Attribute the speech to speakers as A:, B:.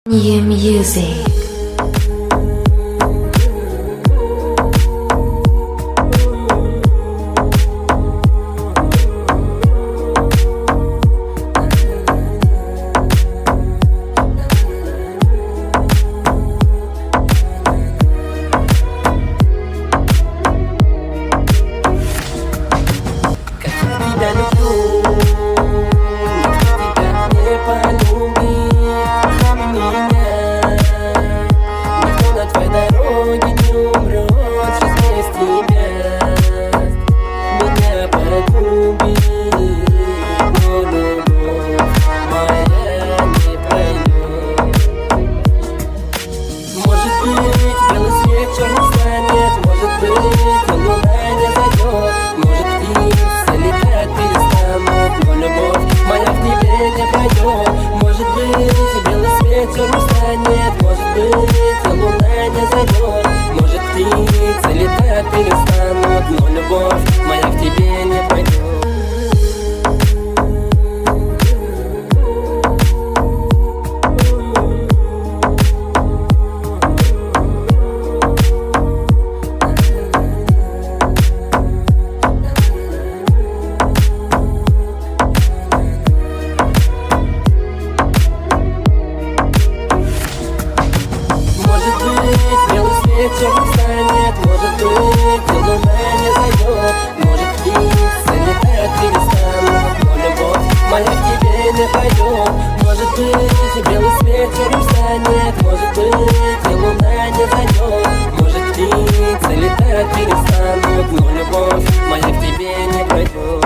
A: New music.
B: Вечером станет, может быть, и луна не зайдет. Может птицы летать перестанут, но любовь моя к тебе не пойдет. Может быть, белый свет вечером станет, может быть, и луна не зайдет. Может птицы летать перестанут, но любовь моя к тебе не пойдет.